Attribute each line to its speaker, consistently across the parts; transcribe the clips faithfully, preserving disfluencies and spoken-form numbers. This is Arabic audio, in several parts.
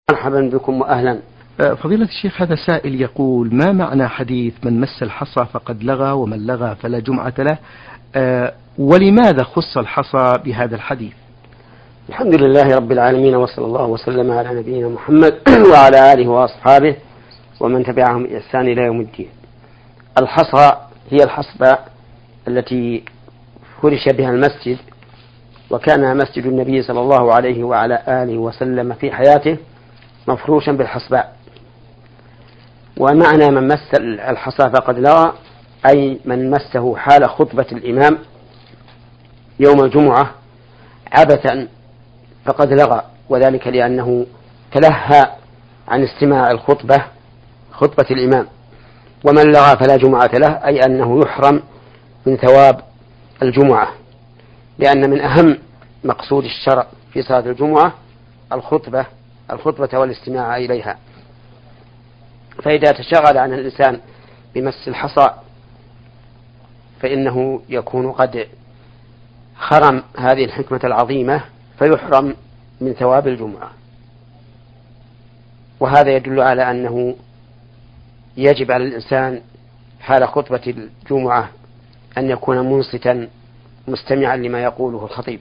Speaker 1: مرحبا بكم وأهلا.
Speaker 2: فضيلة الشيخ، هذا سائل يقول: ما معنى حديث من مس الحصى فقد لغى ومن لغى فلا جمعة له؟ ولماذا خص الحصى بهذا الحديث؟
Speaker 1: الحمد لله رب العالمين، وصلى الله وسلم على نبينا محمد وعلى آله وأصحابه ومن تبعهم بإحسان إلى يوم الدين. الحصى هي الحصبة التي فرش بها المسجد، وكان مسجد النبي صلى الله عليه وعلى آله وسلم في حياته مفروشا بالحصباء. ومعنى من مس الحصى فقد لغى أي من مسه حال خطبة الإمام يوم الجمعة عبثا فقد لغى، وذلك لأنه تلهى عن استماع الخطبة خطبة الإمام. ومن لغى فلا جمعة له أي أنه يحرم من ثواب الجمعة، لأن من أهم مقصود الشرع في صلاة الجمعة الخطبة الخطبة والاستماع إليها. فإذا تشغل عن الإنسان بمس الحصى فإنه يكون قد خرم هذه الحكمة العظيمة فيحرم من ثواب الجمعة. وهذا يدل على أنه يجب على الإنسان حال خطبة الجمعة أن يكون منصتا مستمعا لما يقوله الخطيب.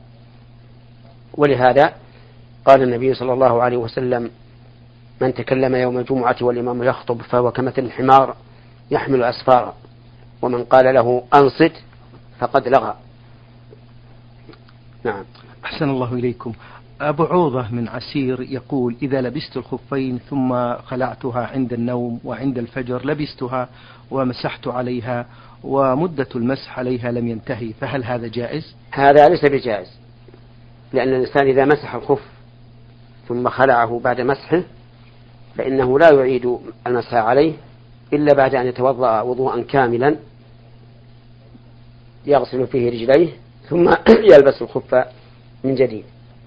Speaker 1: ولهذا قال النبي صلى الله عليه وسلم: من تكلم يوم الجمعة والإمام يخطب فهو كمثل الحمار يحمل أسفارا، ومن قال له أنصت فقد لغى. نعم.
Speaker 2: أحسن الله إليكم. أبو عوضة من عسير يقول: إذا لبست الخفين ثم خلعتها عند النوم وعند الفجر لبستها ومسحت عليها ومدة المسح عليها لم ينتهي، فهل هذا جائز؟
Speaker 1: هذا ليس بجائز، لأن الإنسان إذا مسح الخف ثم خلعه بعد مسحه فإنه لا يعيد المسح عليه إلا بعد أن يتوضأ وضوءا كاملا يغسل فيه رجليه ثم يلبس الخف من جديد.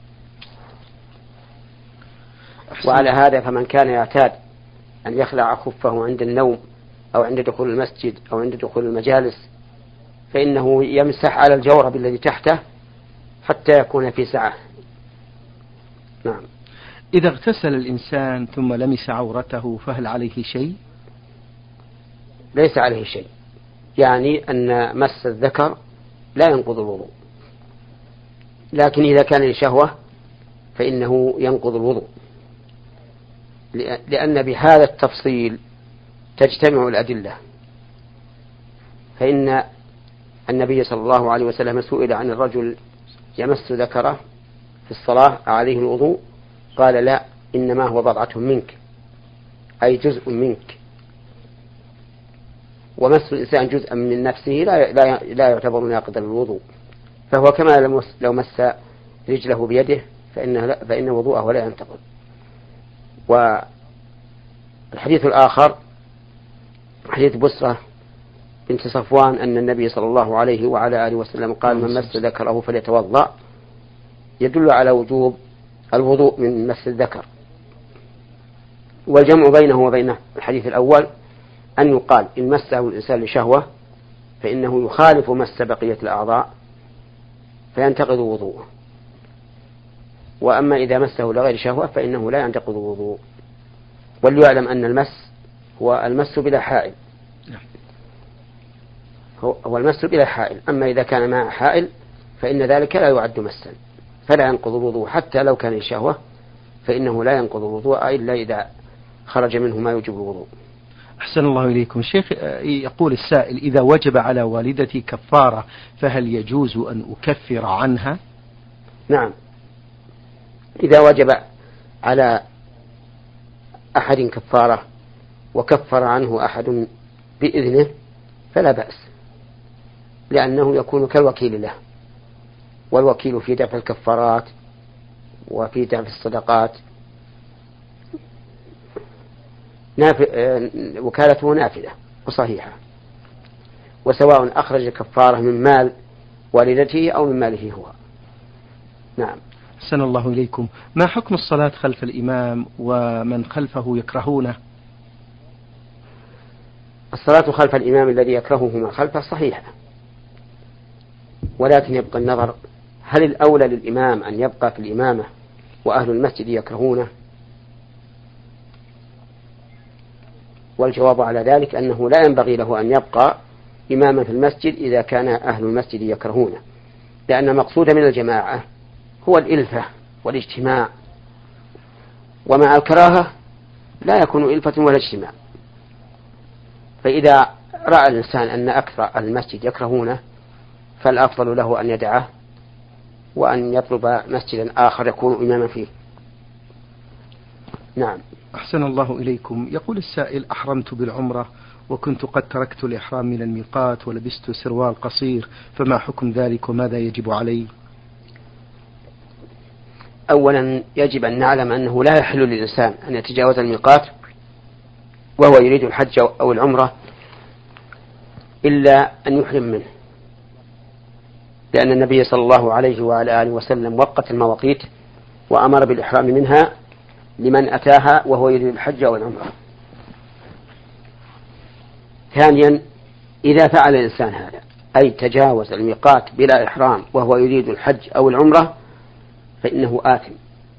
Speaker 1: وعلى هذا فمن كان يعتاد أن يخلع خفه عند النوم أو عند دخول المسجد أو عند دخول المجالس فإنه يمسح على الجورب الذي تحته حتى يكون في سعة. نعم.
Speaker 2: إذا اغتسل الإنسان ثم لمس عورته فهل عليه شيء؟
Speaker 1: ليس عليه شيء، يعني أن مس الذكر لا ينقض الوضوء، لكن إذا كان لشهوة فإنه ينقض الوضوء، لأن بهذا التفصيل تجتمع الأدلة. فإن النبي صلى الله عليه وسلم سئل عن الرجل يمس ذكره في الصلاة عليه الوضوء؟ قال: لا، إنما هو بضعة منك، أي جزء منك. ومس الإنسان جزءا من نفسه لا لا يعتبر ناقضا للوضوء، فهو كما لو مس رجله بيده فإن فإن وضوءه لا ينتقض. والحديث الآخر حديث بسرة بنت صفوان أن النبي صلى الله عليه وعلى آله وسلم قال: من مس ذكره فليتوضأ، يدل على وجوب الوضوء من مس الذكر. والجمع بينه وبين الحديث الأول أن يقال إن مسه الإنسان لشهوة فإنه يخالف مس بقية الأعضاء فينتقض وضوءه، وأما إذا مسه لغير شهوة فإنه لا ينتقض وضوء. وليعلم أن المس هو المس بلا حائل، هو المس بلا حائل. أما إذا كان مع حائل فإن ذلك لا يعد مسا فلا ينقض الوضوء، حتى لو كان شهوة فإنه لا ينقض الوضوء إلا إذا خرج منه ما يوجب الوضوء.
Speaker 2: أحسن الله إليكم. شيخ، يقول السائل: إذا وجب على والدتي كفارة فهل يجوز أن أكفر عنها؟
Speaker 1: نعم، إذا وجب على أحد كفارة وكفر عنه أحد بإذنه فلا بأس، لأنه يكون كالوكيل له، والوكيل في دفع الكفارات وفي دفع الصدقات ناف... وكالته نافذة وصحيحة، وسواء أخرج الكفارة من مال والدته أو من ماله هو. نعم.
Speaker 2: أحسن الله إليكم. ما حكم الصلاة خلف الإمام ومن خلفه يكرهونه؟
Speaker 1: الصلاة خلف الإمام الذي يكرهه من خلفه صحيحة، ولكن يبقى النظر: هل الأولى للإمام أن يبقى في الإمامة وأهل المسجد يكرهونه، والجواب على ذلك أنه لا ينبغي له أن يبقى إماما في المسجد إذا كان أهل المسجد يكرهونه، لأن المقصود من الجماعة هو الإلفة والاجتماع، ومع الكراهة لا يكون إلفة ولا اجتماع. فإذا رأى الإنسان أن أكثر المسجد يكرهونه فالأفضل له أن يدعه وأن يطلب مسجدا آخر يكون إماما فيه. نعم.
Speaker 2: أحسن الله إليكم. يقول السائل: أحرمت بالعمرة وكنت قد تركت الإحرام من الميقات ولبست سروال قصير، فما حكم ذلك وماذا يجب علي؟
Speaker 1: أولا يجب أن نعلم أنه لا يحل للإنسان أن يتجاوز الميقات وهو يريد الحج أو العمرة إلا أن يحرم منه، لأن النبي صلى الله عليه وعلى آله وسلم وقت المواقيت وأمر بالإحرام منها لمن أتاها وهو يريد الحج أو العمرة. ثانيا إذا فعل الإنسان هذا أي تجاوز الميقات بلا إحرام وهو يريد الحج أو العمرة فإنه آثم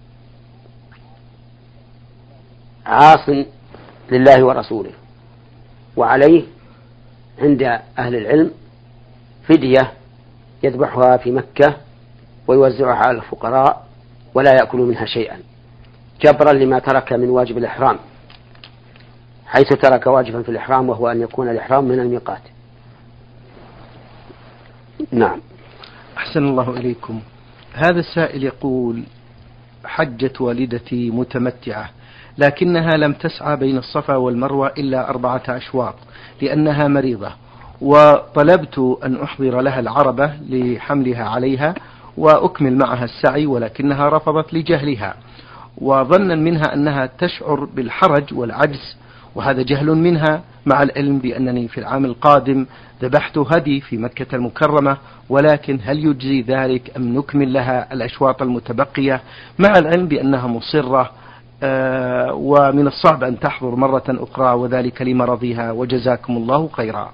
Speaker 1: عاص لله ورسوله، وعليه عند أهل العلم فدية يذبحها في مكة ويوزعها على الفقراء ولا يأكل منها شيئا جبرا لما ترك من واجب الإحرام، حيث ترك واجبا في الإحرام وهو أن يكون الإحرام من الميقات. نعم.
Speaker 2: أحسن الله إليكم. هذا السائل يقول: حجت والدتي متمتعة لكنها لم تسعى بين الصفا والمروة إلا أربعة أشواط لأنها مريضة، وطلبت أن أحضر لها العربة لحملها عليها وأكمل معها السعي، ولكنها رفضت لجهلها وظنا منها أنها تشعر بالحرج والعجز، وهذا جهل منها، مع العلم بأنني في العام القادم ذبحت هدي في مكة المكرمة، ولكن هل يجزي ذلك أم نكمل لها الأشواط المتبقية، مع العلم بأنها مصرة آه ومن الصعب أن تحضر مرة أخرى وذلك لمرضها، وجزاكم الله خيرا.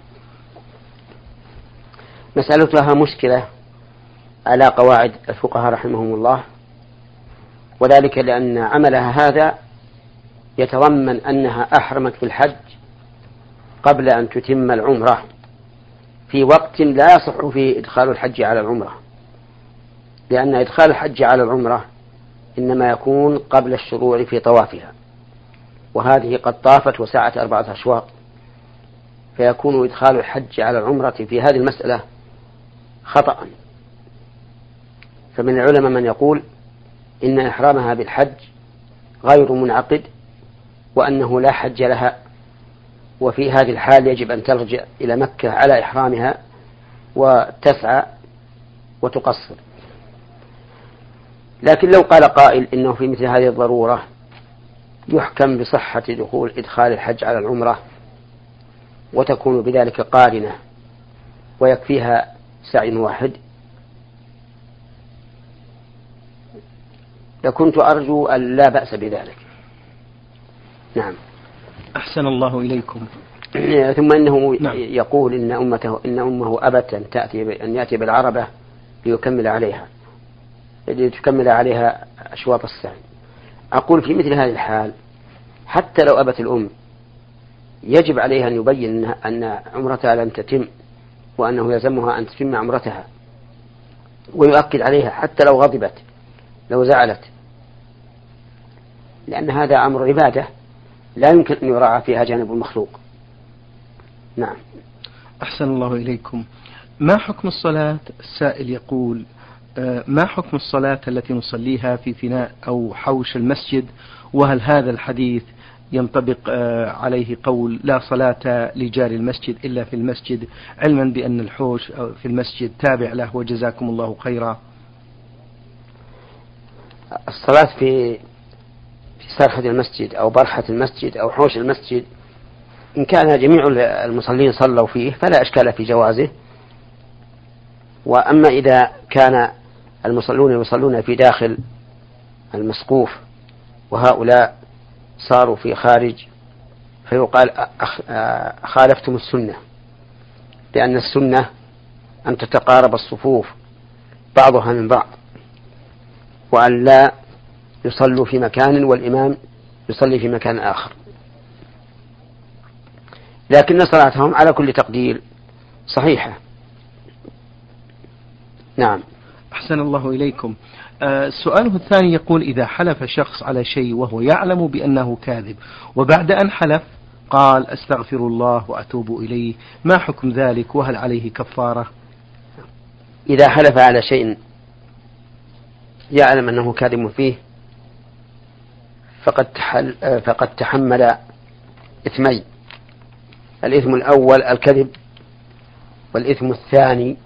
Speaker 1: مسألتها مشكلة على قواعد الفقهاء رحمهم الله، وذلك لأن عملها هذا يتضمن أنها أحرمت في الحج قبل أن تتم العمرة في وقت لا يصح فيه إدخال الحج على العمرة، لأن إدخال الحج على العمرة إنما يكون قبل الشروع في طوافها، وهذه قد طافت وسعت أربعة أشواط، فيكون إدخال الحج على العمرة في هذه المسألة خطأ. فمن العلماء من يقول إن إحرامها بالحج غير منعقد وأنه لا حج لها، وفي هذه الحال يجب أن ترجع إلى مكة على إحرامها وتسعى وتقصر. لكن لو قال قائل إنه في مثل هذه الضرورة يحكم بصحة دخول إدخال الحج على العمرة وتكون بذلك قارنة ويكفيها سعي واحد، لكنت أرجو أن لا بأس بذلك. نعم.
Speaker 2: أحسن الله إليكم.
Speaker 1: ثم إنه
Speaker 2: نعم.
Speaker 1: يقول إن أمته إن أمه أبت أن تأتي أن يأتي بالعربة ليكمل عليها لتكمل عليها أشواط السعي. أقول في مثل هذه الحال حتى لو أبت الأم يجب عليها أن يبين أن عمرتها لم تتم وأنه يلزمها أن تتم عمرتها، ويؤكد عليها حتى لو غضبت لو زعلت، لأن هذا أمر عبادة لا يمكن أن يراعى فيها جانب المخلوق. نعم.
Speaker 2: أحسن الله إليكم. ما حكم الصلاة؟ السائل يقول: ما حكم الصلاة التي نصليها في فناء أو حوش المسجد، وهل هذا الحديث ينطبق عليه قول لا صلاة لجار المسجد إلا في المسجد، علما بأن الحوش في المسجد تابع له، وجزاكم الله خيرا؟
Speaker 1: الصلاة في في سرحة المسجد أو برحة المسجد أو حوش المسجد إن كان جميع المصلين صلوا فيه فلا إشكال في جوازه، وأما إذا كان المصلون يصلون في داخل المسقوف وهؤلاء صاروا في خارج فيقال خالفتم السنة، لأن السنة أن تتقارب الصفوف بعضها من بعض، وأن لا يصلوا في مكان والإمام يصلي في مكان آخر. لكن صلاتهم على كل تقدير صحيحة. نعم.
Speaker 2: أحسن الله إليكم. آه سؤاله الثاني يقول: إذا حلف شخص على شيء وهو يعلم بأنه كاذب، وبعد أن حلف قال أستغفر الله وأتوب إليه، ما حكم ذلك، وهل عليه كفارة؟
Speaker 1: إذا حلف على شيء يعلم أنه كاذب فيه فقد, تحل فقد تحمل إثمين: الإثم الأول الكذب، والإثم الثاني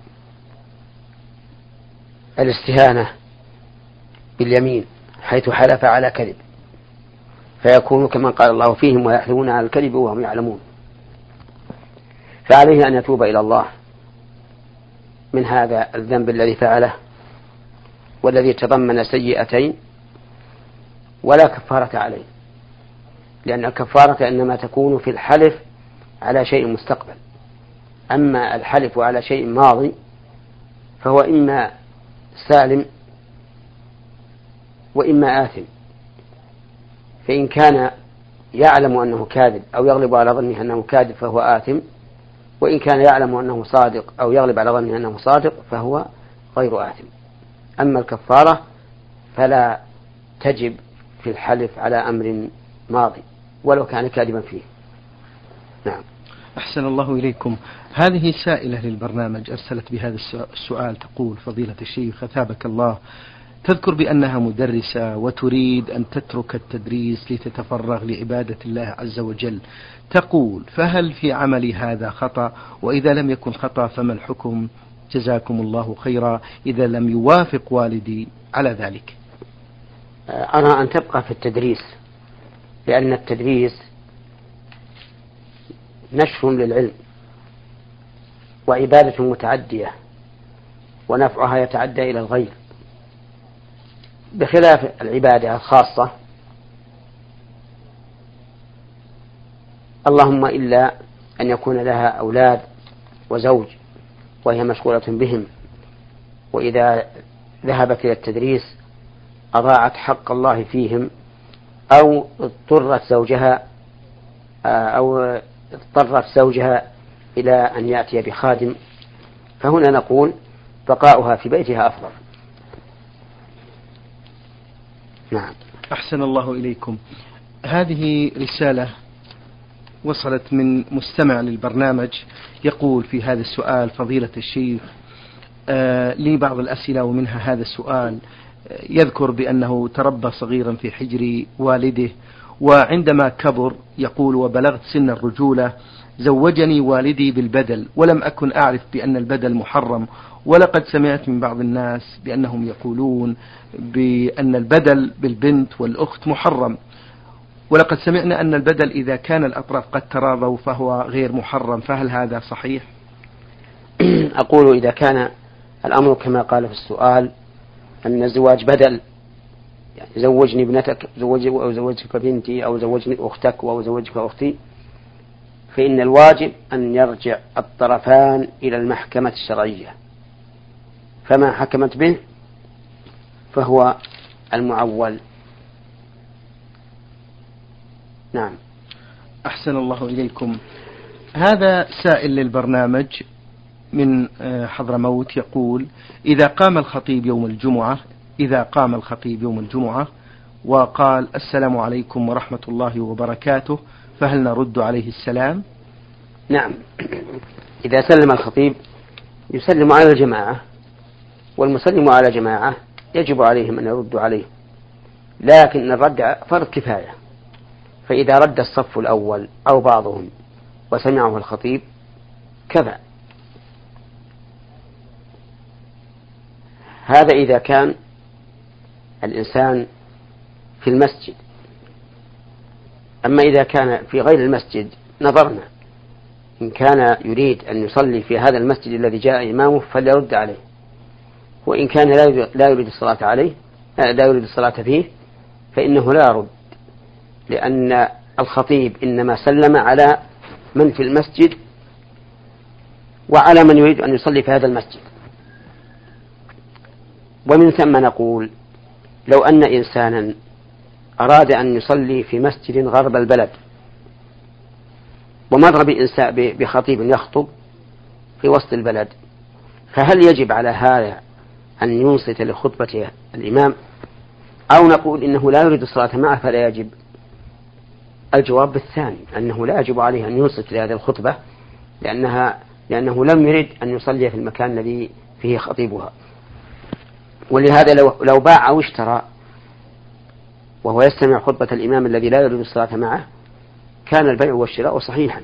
Speaker 1: الاستهانة باليمين حيث حلف على كذب، فيكون كما قال الله فيهم ويحلفون على الكذب وهم يعلمون. فعليه أن يتوب إلى الله من هذا الذنب الذي فعله والذي تضمن سيئتين، ولا كفارة عليه، لأن الكفارة إنما تكون في الحلف على شيء مستقبل، أما الحلف على شيء ماضي فهو إما سالم وإما آثم. فإن كان يعلم أنه كاذب أو يغلب على ظنه أنه كاذب فهو آثم، وإن كان يعلم أنه صادق أو يغلب على ظنه أنه صادق فهو غير آثم. أما الكفارة فلا تجب في الحلف على أمر ماضي ولو كان كاذبا فيه. نعم.
Speaker 2: أحسن الله إليكم. هذه سائلة للبرنامج أرسلت بهذا السؤال، تقول: فضيلة الشيخ أثابك الله، تذكر بأنها مدرسة وتريد أن تترك التدريس لتتفرغ لعبادة الله عز وجل، تقول: فهل في عملي هذا خطأ؟ وإذا لم يكن خطأ فما الحكم؟ جزاكم الله خيرا إذا لم يوافق والدي على ذلك.
Speaker 1: أرى أن تبقى في التدريس، لأن التدريس نشر للعلم وعبادة متعدية ونفعها يتعدى إلى الغير، بخلاف العبادة الخاصة اللهم إلا أن يكون لها أولاد وزوج وهي مشغولة بهم، وإذا ذهبت إلى التدريس أضاعت حق الله فيهم، أو اضطرت زوجها أو اضطرت زوجها إلى أن يأتي بخادم، فهنا نقول بقاؤها في بيتها أفضل. نعم.
Speaker 2: أحسن الله إليكم. هذه رسالة وصلت من مستمع للبرنامج يقول في هذا السؤال: فضيلة الشيخ، آه لي بعض الأسئلة ومنها هذا السؤال. يذكر بأنه تربى صغيرا في حجر والده، وعندما كبر يقول: وبلغت سن الرجولة زوجني والدي بالبدل، ولم أكن أعرف بأن البدل محرم، ولقد سمعت من بعض الناس بأنهم يقولون بأن البدل بالبنت والأخت محرم، ولقد سمعنا أن البدل إذا كان الأطراف قد تراضوا فهو غير محرم، فهل هذا صحيح؟
Speaker 1: أقول إذا كان الأمر كما قال في السؤال أن الزواج بدل، يعني زوجني ابنتك أو زوجك بنتي أو زوجني أختك أو زوجك أختي، فإن الواجب أن يرجع الطرفان إلى المحكمة الشرعية، فما حكمت به فهو المعول. نعم.
Speaker 2: أحسن الله إليكم. هذا سائل للبرنامج من حضرموت يقول: إذا قام الخطيب يوم الجمعة إذا قام الخطيب يوم الجمعة وقال السلام عليكم ورحمة الله وبركاته، فهل نرد عليه السلام؟
Speaker 1: نعم. إذا سلم الخطيب يسلم على الجماعة، والمسلم على جماعة يجب عليهم أن يردوا عليه، لكن الرد فرض كفاية، فإذا رد الصف الأول أو بعضهم وسمعه الخطيب كفى. هذا إذا كان الإنسان في المسجد. أما إذا كان في غير المسجد نظرنا، إن كان يريد أن يصلي في هذا المسجد الذي جاء إمامه فليرد عليه، وإن كان لا يريد الصلاة عليه لا يريد الصلاة فيه فإنه لا يرد، لأن الخطيب إنما سلم على من في المسجد وعلى من يريد أن يصلي في هذا المسجد. ومن ثم نقول: لو أن إنسانا أراد أن يصلي في مسجد غرب البلد ومر بإنسان بخطيب يخطب في وسط البلد، فهل يجب على هذا أن ينصت لخطبة الإمام، أو نقول إنه لا يريد الصلاة معه فلا يجب؟ الجواب الثاني، أنه لا يجب عليه أن ينصت لهذه الخطبة، لأنها لأنه لم يرد أن يصلي في المكان الذي فيه خطيبها. ولهذا لو, لو باع أو اشترى وهو يستمع خطبة الإمام الذي لا يريد الصلاة معه، كان البيع والشراء صحيحا،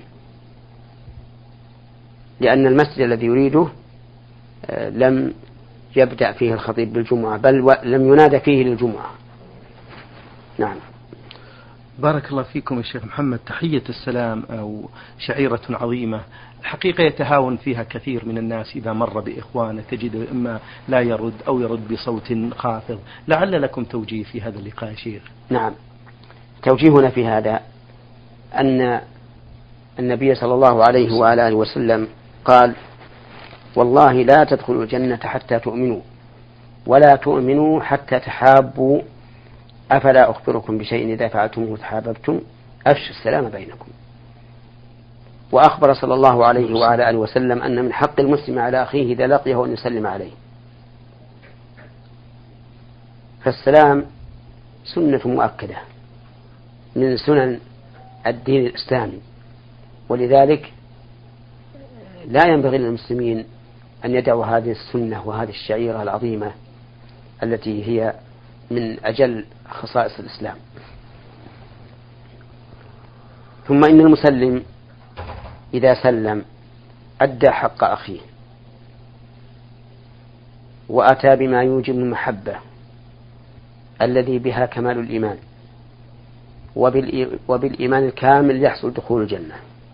Speaker 1: لأن المسجد الذي يريده لم يبدأ فيه الخطيب بالجمعة، بل لم ينادى فيه للجمعة. نعم.
Speaker 2: بارك الله فيكم يا شيخ محمد. تحية السلام أو شعيرة عظيمة الحقيقة يتهاون فيها كثير من الناس إذا مر بإخوانه، تجد إما لا يرد أو يرد بصوت خافض. لعل لكم توجيه في هذا اللقاء يا شيخ.
Speaker 1: نعم، توجيهنا في هذا أن النبي صلى الله عليه وآله وسلم قال: والله لا تدخلوا الجنة حتى تؤمنوا، ولا تؤمنوا حتى تحابوا، أفلا أخبركم بشيء إذا فعلتموه تحاببتم، أفشوا السلام بينكم. وأخبر صلى الله عليه وعلى آله وسلم أن من حق المسلم على أخيه إذا لقيه أن يسلم عليه. فالسلام سنة مؤكدة من سنن الدين الإسلامي، ولذلك لا ينبغي للمسلمين أن يدعوا هذه السنة وهذه الشعيرة العظيمة التي هي من أجل خصائص الإسلام. ثم إن المسلم إذا سلم أدى حق أخيه وأتى بما يوجب المحبة الذي بها كمال الإيمان، وبالإيمان الكامل يحصل دخول الجنة.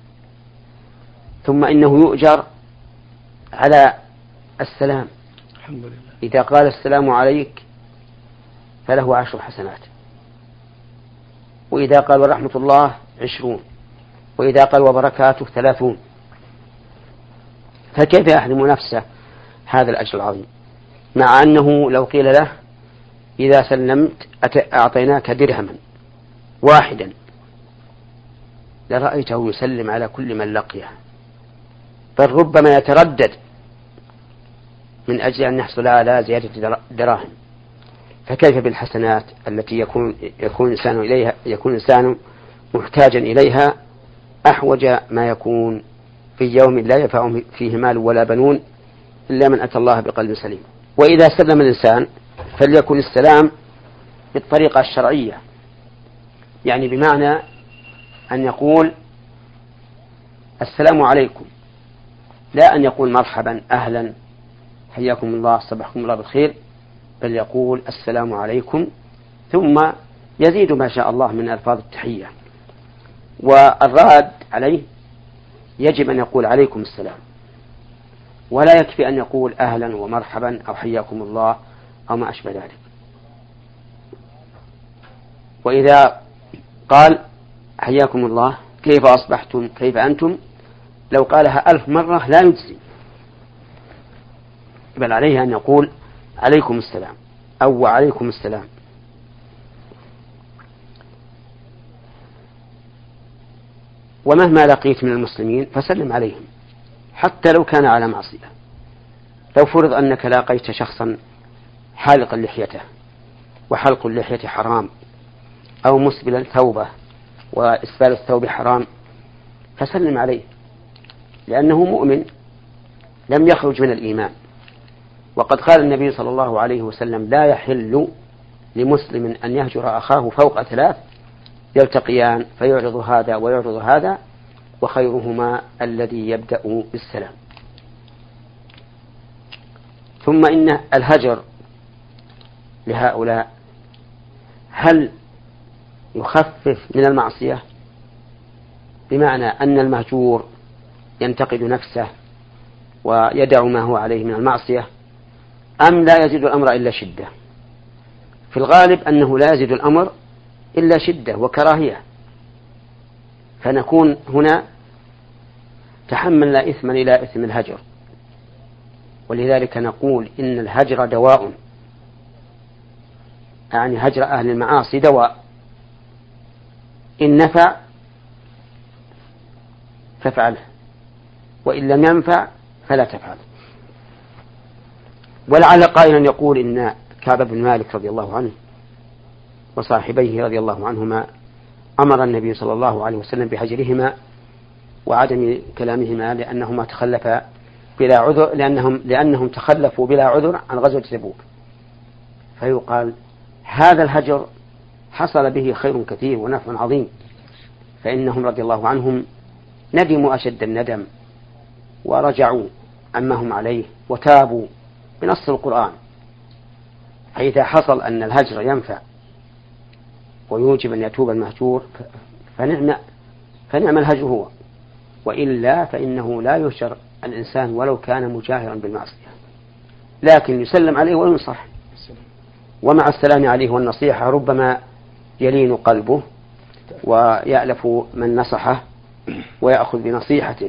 Speaker 1: ثم إنه يؤجر على السلام.
Speaker 2: الحمد لله.
Speaker 1: إذا قال السلام عليك فله عشر حسنات، وإذا قال ورحمة الله عشرون، وإذا قال وبركاته ثلاثون. فكيف يحرم نفسه هذا الأجر العظيم، مع أنه لو قيل له إذا سلمت أعطيناك درهما واحدا لرأيته يسلم على كل من لقيه، بل ربما يتردد من أجل أن يحصل على زيادة دراهم. فكيف بالحسنات التي يكون يكون الإنسان إليها يكون الإنسان محتاجا إليها أحوج ما يكون في يوم لا ينفع فيه مال ولا بنون إلا من أتى الله بقلب سليم. وإذا سلم الإنسان فليكن السلام بالطريقة الشرعية، يعني بمعنى أن يقول السلام عليكم، لا أن يقول مرحبا أهلا حياكم الله صبحكم الله بالخير، بل يقول السلام عليكم ثم يزيد ما شاء الله من ألفاظ التحية. والراد عليه يجب أن يقول عليكم السلام، ولا يكفي أن يقول أهلا ومرحبا أو حياكم الله أو ما أشبه ذلك. وإذا قال حياكم الله كيف أصبحتم كيف أنتم، لو قالها ألف مرة لا يجزي، بل عليه أن يقول عليكم السلام أو وعليكم السلام. ومهما لقيت من المسلمين فسلم عليهم حتى لو كان على معصية. لو فرض أنك لاقيت شخصا حالقا لحيته وحلق اللحية حرام، أو مسبلا ثوبه وإسبال الثوب حرام، فسلم عليه، لأنه مؤمن لم يخرج من الإيمان. وقد قال النبي صلى الله عليه وسلم لا يحل لمسلم أن يهجر أخاه فوق ثلاث يلتقيان فيعرض هذا ويعرض هذا وخيرهما الذي يبدأ بالسلام. ثم إن الهجر لهؤلاء هل يخفف من المعصية، بمعنى أن المهجور ينتقد نفسه ويدع ما هو عليه من المعصية، أم لا يزيد الأمر إلا شدة؟ في الغالب أنه لا يزيد الأمر إلا شدة وكراهية، فنكون هنا تحملنا إثما إلى إثم الهجر. ولذلك نقول إن الهجر دواء، يعني هجر أهل المعاصي دواء، إن نفع فافعله، وإن لم ينفع فلا تفعله. ولعل قائلا يقول إن كعب بن مالك رضي الله عنه وصاحبيه رضي الله عنهما أمر النبي صلى الله عليه وسلم بهجرهما وعدم كلامهما لأنهما تخلفا بلا عذر، لأنهم, لأنهم تخلفوا بلا عذر عن غزوة تبوك. فيقال هذا الهجر حصل به خير كثير ونفع عظيم، فإنهم رضي الله عنهم ندموا أشد الندم ورجعوا عما هم عليه وتابوا بنص القرآن. فإذا حصل أن الهجر ينفع ويوجب أن يتوب المهجور فنعم, فنعم الهجر هو، وإلا فإنه لا يهجر الإنسان ولو كان مجاهرا بالمعصية، لكن يسلم عليه وينصح، ومع السلام عليه والنصيحة ربما يلين قلبه ويألف من نصحه ويأخذ بنصيحته.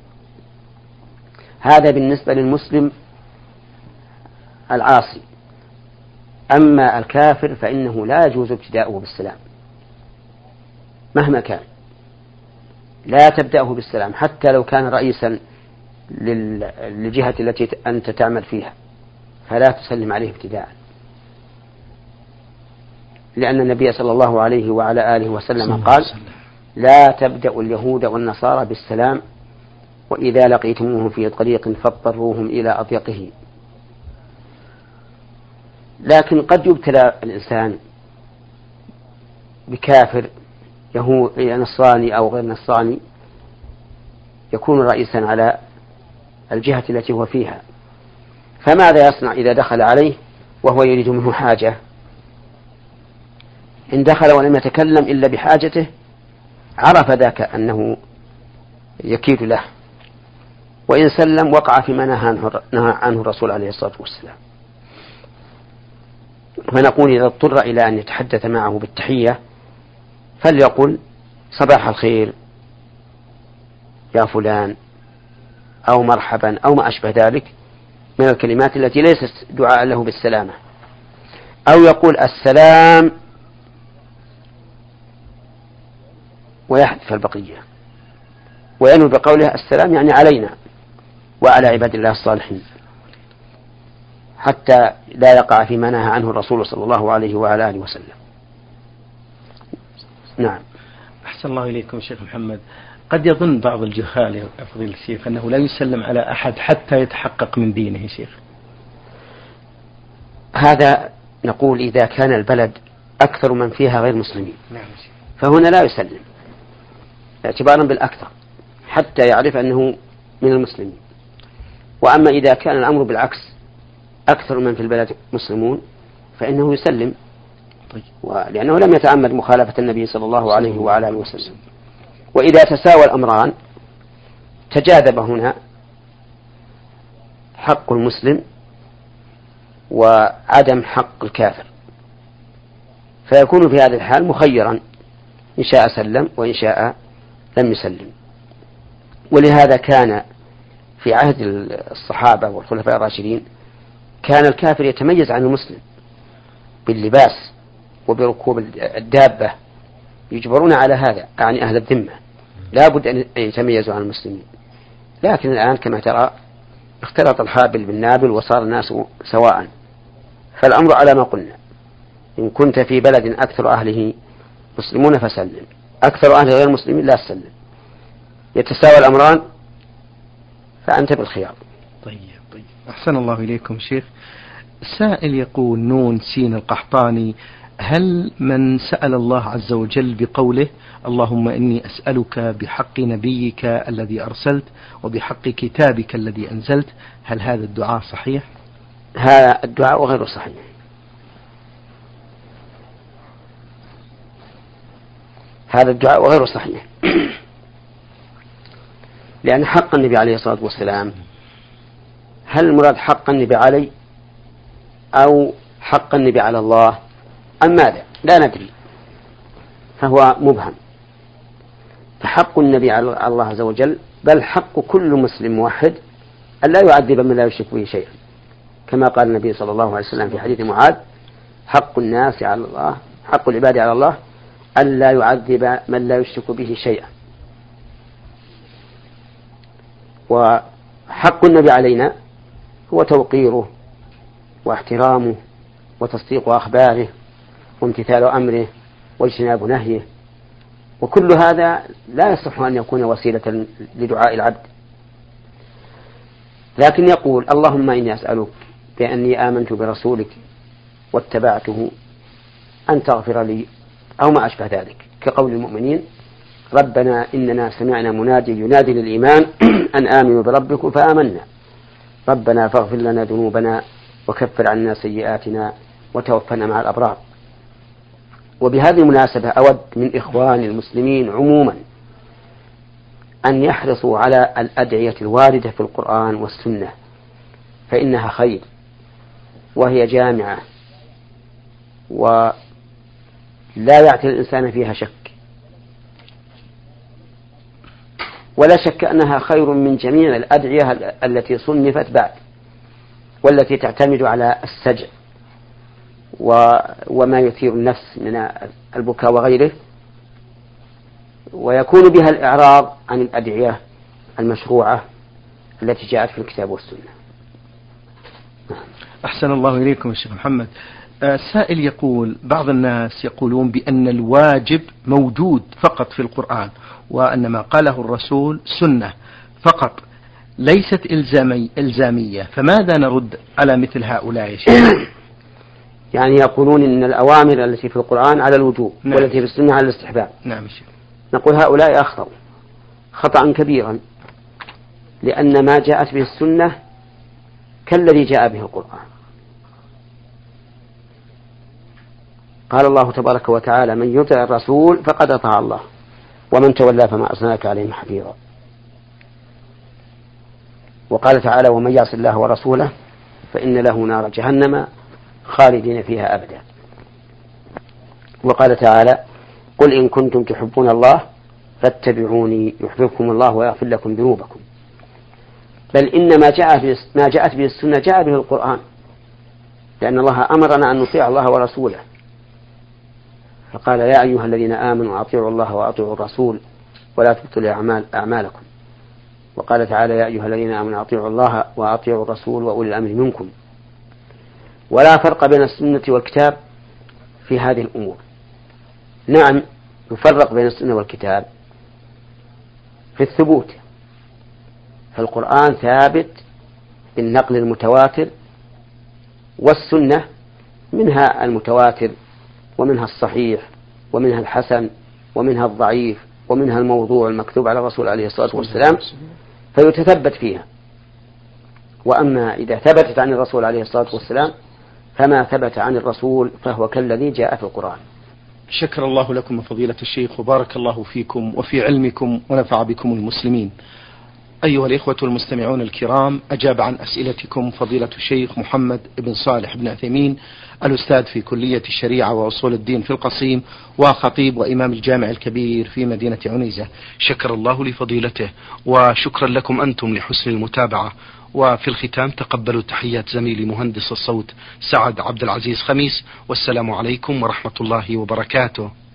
Speaker 1: هذا بالنسبة للمسلم العاصي. أما الكافر فإنه لا يجوز ابتداؤه بالسلام مهما كان، لا تبدأه بالسلام حتى لو كان رئيسا للجهة التي أنت تعمل فيها، فلا تسلم عليه ابتداء، لأن النبي صلى الله عليه وعلى آله وسلم قال لا تبدأ اليهود والنصارى بالسلام، وإذا لقيتموهم في طريق فاضطروهم إلى أضيقه. لكن قد يبتلى الإنسان بكافر نصراني أو غير نصراني يكون رئيسا على الجهة التي هو فيها، فماذا يصنع إذا دخل عليه وهو يريد منه حاجة؟ إن دخل ولم يتكلم إلا بحاجته عرف ذاك أنه يكيد له، وإن سلم وقع فيما نهى عنه الرسول عليه الصلاة والسلام. فنقول إذا اضطر إلى أن يتحدث معه بالتحية فليقل صباح الخير يا فلان أو مرحبا أو ما أشبه ذلك من الكلمات التي ليست دعاء له بالسلامة، أو يقول السلام ويحذف البقية وينوي بقوله السلام يعني علينا وعلى عباد الله الصالحين، حتى لا يقع فيما نهى عنه الرسول صلى الله عليه وعلى آله وسلم. نعم.
Speaker 2: أحسن الله إليكم شيخ محمد. قد يظن بعض الجهال يا فضيلة الشيخ أنه لا يسلم على أحد حتى يتحقق من دينه يا شيخ.
Speaker 1: هذا نقول إذا كان البلد أكثر من فيها غير مسلمين فهنا لا يسلم اعتبارا بالأكثر حتى يعرف أنه من المسلمين. وأما إذا كان الأمر بالعكس أكثر من في البلد مسلمون فإنه يسلم، لأنه لم يتعمد مخالفة النبي صلى الله عليه وعلى آله وسلم. وإذا تساوى الأمران تجاذب هنا حق المسلم وعدم حق الكافر، فيكون في هذه الحال مخيرا إن شاء سلم وإن شاء لم يسلم. ولهذا كان في عهد الصحابة والخلفاء الراشدين كان الكافر يتميز عن المسلم باللباس وبركوب الدابة، يجبرون على هذا، يعني أهل الذمة لا بد أن يتميزوا عن المسلمين. لكن الآن كما ترى اختلط الحابل بالنابل وصار الناس سواء، فالأمر على ما قلنا، إن كنت في بلد أكثر أهله مسلمون فسلم، أكثر أهل غير مسلمين لا تسلم، يتساوى الأمران فأنت بالخيار.
Speaker 2: طيب طيب أحسن الله إليكم شيخ. السائل يقول نون سين القحطاني: هل من سأل الله عز وجل بقوله اللهم إني أسألك بحق نبيك الذي أرسلت وبحق كتابك الذي أنزلت، هل هذا الدعاء صحيح؟
Speaker 1: هذا الدعاء غير صحيح، هذا الدعاء غير صحيح لأن حق النبي عليه الصلاة والسلام، هل المراد حق النبي علي أو حق النبي على الله أم ماذا؟ لا ندري، فهو مبهم. فحق النبي على الله عز وجل بل حق كل مسلم موحد أن لا يعذب من لا يشرك به شيئا، كما قال النبي صلى الله عليه وسلم في حديث معاذ: حق الناس على الله، حق العباد على الله أن لا يعذب من لا يشرك به شيئا. وحق النبي علينا هو توقيره واحترامه وتصديق أخباره وامتثال أمره واجتناب نهيه، وكل هذا لا يصح أن يكون وسيلة لدعاء العبد. لكن يقول اللهم إني أسألك بأني آمنت برسولك واتبعته أن تغفر لي أو ما أشبه ذلك، كقول المؤمنين ربنا إننا سمعنا منادي ينادي للإيمان أن آمنوا بربكم فآمنا ربنا فاغفر لنا ذنوبنا وكفر عنا سيئاتنا وتوفنا مع الأبرار. وبهذه المناسبة أود من إخوان المسلمين عموما أن يحرصوا على الأدعية الواردة في القرآن والسنة، فإنها خير وهي جامعة ولا يعتل الإنسان فيها شك، ولا شك أنها خير من جميع الأدعية التي صنفت بعد والتي تعتمد على السجع وما يثير النفس من البكاء وغيره، ويكون بها الإعراض عن الأدعية المشروعة التي جاءت في الكتاب والسنة.
Speaker 2: أحسن الله إليكم الشيخ محمد. سائل يقول بعض الناس يقولون بأن الواجب موجود فقط في القرآن وأن ما قاله الرسول سنة فقط ليست إلزامي إلزامية، فماذا نرد على مثل هؤلاء يا شيخ؟
Speaker 1: يعني يقولون إن الأوامر التي في القرآن على الوجوب نعم. والتي في السنة على الاستحباب.
Speaker 2: نعم شيخ.
Speaker 1: نقول هؤلاء أخطأوا خطأ كبيرا، لأن ما جاءت به السنة كالذي جاء به القرآن. قال الله تبارك وتعالى من يطع الرسول فقد أطاع الله ومن تولى فما أرسلناك عليهم حفيظا. وقال تعالى ومن يعص الله ورسوله فإن له نار جهنم خالدين فيها أبدا. وقال تعالى قل إن كنتم تحبون الله فاتبعوني يحببكم الله ويغفر لكم ذنوبكم. بل إن ما جاء ما جاءت به السنة جاء به القرآن، لأن الله أمرنا أن نطيع الله ورسوله، فقال يا أيها الذين آمنوا أطيعوا الله وأطيعوا الرسول ولا تبطلوا أعمال أعمالكم. وقال تعالى يا أيها الذين آمنوا أطيعوا الله وأطيعوا الرسول وأولي الأمر منكم. ولا فرق بين السنة والكتاب في هذه الأمور. نعم يفرق بين السنة والكتاب في الثبوت، فالقرآن ثابت بالنقل المتواتر، والسنة منها المتواتر ومنها الصحيح ومنها الحسن ومنها الضعيف ومنها الموضوع المكتوب على الرسول عليه الصلاة والسلام، فيتثبت فيها. وأما إذا ثبتت عن الرسول عليه الصلاة والسلام فما ثبت عن الرسول فهو كالذي جاء في القرآن.
Speaker 2: شكر الله لكم فضيلة الشيخ وبارك الله فيكم وفي علمكم ونفع بكم المسلمين. أيها الإخوة المستمعون الكرام، أجاب عن أسئلتكم فضيلة الشيخ محمد بن صالح بن عثيمين الأستاذ في كلية الشريعة وأصول الدين في القصيم وخطيب وإمام الجامع الكبير في مدينة عنيزة. شكر الله لفضيلته وشكرا لكم أنتم لحسن المتابعة. وفي الختام تقبلوا تحيات زميلي مهندس الصوت سعد عبد العزيز خميس، والسلام عليكم ورحمة الله وبركاته.